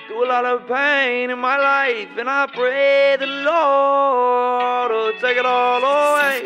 Through a lot of pain in my life, and I pray the Lord will take it all away.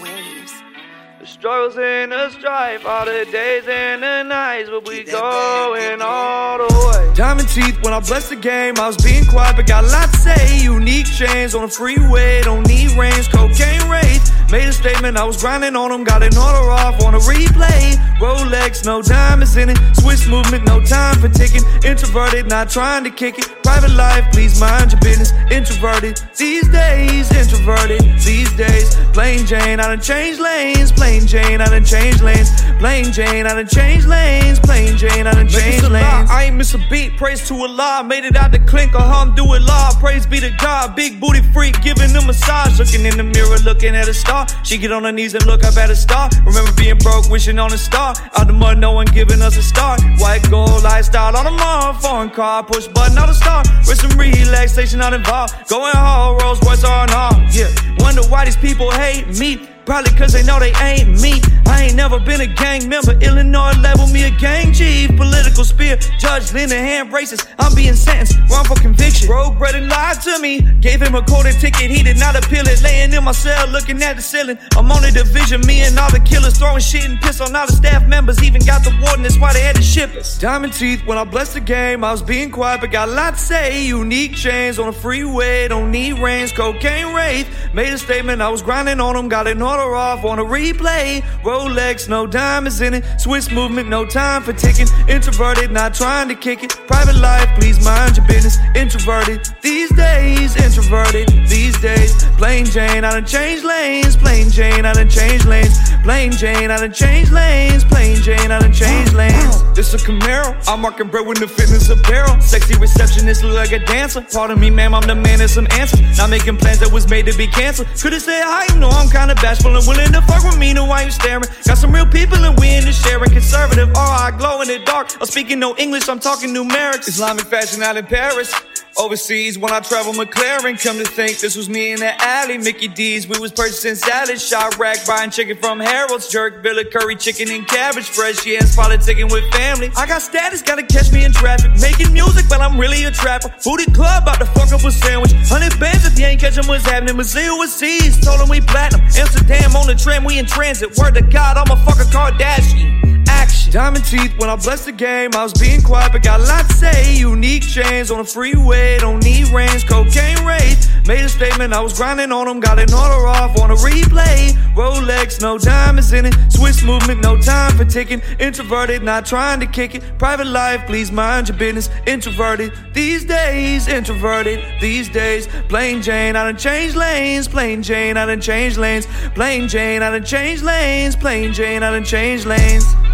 The struggles and the strife, all the days and the nights, but we going all the way. Diamond teeth when I bless the game, I was being quiet but got a lot to say. Unique chains on the freeway, don't need reins, cocaine wraith. Made a statement, I was grinding on them, got an order off on a replay. Rolex, no diamonds in it, Swiss movement, no time for ticking. Introverted, not trying to kick it. Private life, please mind your business. Introverted, these days, introverted, these days. Plain Jane, I done changed lanes. Plain Jane, I done changed lanes. Plain Jane, I done changed lanes. Plain Jane, I done changed lanes. I ain't miss a beat, praise to Allah. Made it out the clink, alhamdulillah. Praise be to God, big booty freak, giving them massage. Looking in the mirror, looking at a star. She get on her knees and look up at a star. Remember being broke, wishing on a star. Out the mud, no one giving us a star. White gold lifestyle on a mall. Foreign car, push button on a star. With some relaxation not involved. Going hard, Rolls Royce on all. Yeah, wonder why these people hate me. Probably cause they know they ain't me. I ain't never been a gang member. Illinois labeled me a gang chief. Political spear, judge, lending hand braces. I'm being sentenced, wrongful conviction. Broke bread and lied to me. Gave him a quarter ticket, he did not appeal it. Laying in my cell, looking at the ceiling. I'm on a division, me and all the killers. Throwing shit and piss on all the staff members. Even got the warden, that's why they had to ship us. Diamond teeth when I blessed the game. I was being quiet but got a lot to say. Unique chains on the freeway, don't need reins, cocaine wraith. Made a statement, I was grinding on them. Got an order off on a replay. Rolex, no diamonds in it. Swiss movement, no time for ticking. Introverted, not trying to kick it. Private life, please mind your business. Introverted, these days. Introverted, these days. Plain Jane, I done changed lanes. Plain Jane, I done changed lanes. Plain Jane, I done changed lanes. Plain Jane, I done changed lanes. This a Camaro, I'm marking bread with the fitness apparel. Sexy receptionist, look like a dancer. Pardon me, ma'am, I'm the man of some answers. Not making plans that was made to be canceled. Could've said hi, no, I'm kinda bashful and willing to fuck with me, no, why you staring? Got some real people and we in the sharing. Conservative, I glow in the dark. I'm speaking no English, I'm talking numerics. Islamic fashion out in Paris. Overseas when I travel McLaren. Come to think this was me in the alley. Mickey D's, we was purchasing salad. Shot rack, buying chicken from Harold's. Jerk, Villa curry, chicken and cabbage. Fresh, yeah, politicking with family. I got status, gotta catch me in traffic. Making music, but I'm really a trapper. Booty club, about to fuck up a sandwich. 100 bands if you ain't catching what's happening. Brazil was seized, told him we platinum. Amsterdam on the tram, we in transit. Word to God, I'm a fucking Kardashian. Action. Diamond teeth when I blessed the game. I was being quiet but got a lot to say. Unique chains on the freeway, don't need reins, cocaine wraith. Made a statement, I was grinding on them. Got an order off on a replay. Rolex, no diamonds in it. Swiss movement, no time for ticking. Introverted, not trying to kick it. Private life, please mind your business. Introverted, these days. Introverted, these days. Plain Jane, I done changed lanes. Plain Jane, I done changed lanes. Plain Jane, I done changed lanes. Plain Jane, I done changed lanes.